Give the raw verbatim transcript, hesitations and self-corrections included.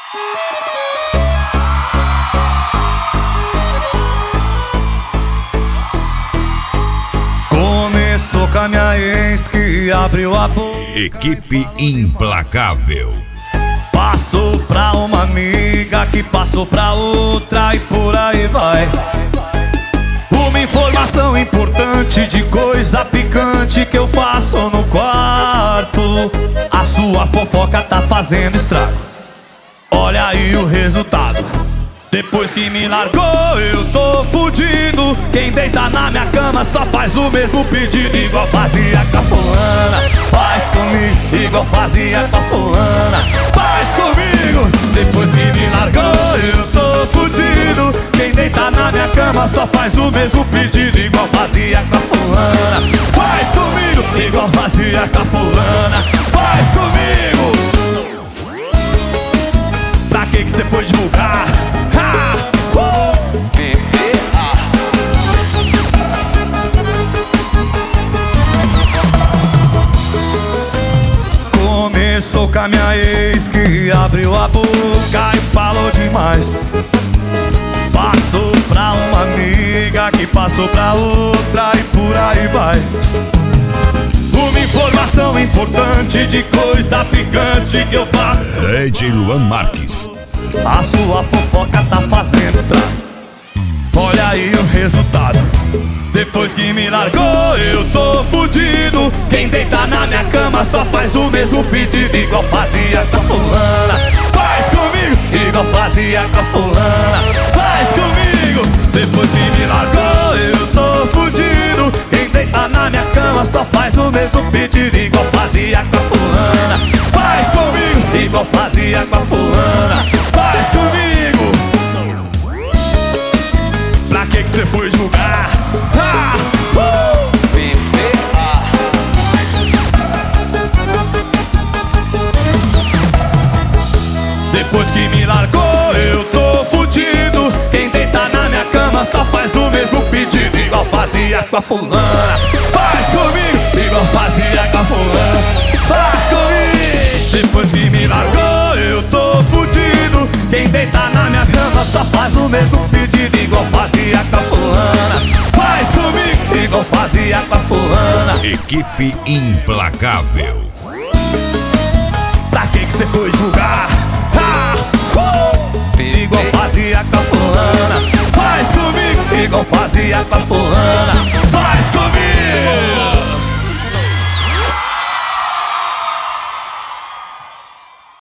Começou com a minha ex que abriu a boca. Equipe Implacável. Passou pra uma amiga que passou pra outra e por aí vai. Uma informação importante de coisa picante que eu faço no quarto. A sua fofoca tá fazendo estrago. Olha aí o resultado. Depois que me largou eu tô fudido. Quem deita na minha cama só faz o mesmo pedido. Igual fazia com a fulana, faz comigo. Igual fazia com a fulana, faz comigo. Depois que me largou eu tô fudido. Quem deita na minha cama só faz o mesmo pedido. Igual fazia com a fulana, faz comigo. Igual fazia com a fulana, faz comigo. Pra que que cê foi divulgar? Ha! Uh! Começou com a minha ex que abriu a boca e falou demais. Passou pra uma amiga que passou pra outra e por aí vai. Uma informação importante de coisa picante que eu faço. D J Luan Marques. A sua fofoca tá fazendo estrago. Olha aí o resultado. Depois que me largou eu tô fudido. Quem deita na minha cama só faz o mesmo pedido. Igual fazia com a fulana, faz comigo. Igual fazia com a fulana, faz comigo. Depois que me largou eu tô fudido. Quem deita na minha cama só faz o mesmo pedido. Igual fazia com a fulana, faz comigo. Igual fazia com a fulana, faz comigo. Pra que que cê foi julgar? Ha! Uh! Depois que me largou eu tô fudido. Quem deita na minha cama só faz o mesmo pedido. Igual fazia com a fulana, faz comigo. Igual fazia com a fulana, faz comigo. Depois que me largou eu tô fudido. Quem deita na minha cama só faz o mesmo pedido. Igual fazia com a fulana, faz comigo. Igual fazia com a fulana. Equipe Implacável. Pra que que cê foi julgar? Ha! Uh! Igual fazia com a fulana, faz comigo. Igual fazia com a fulana,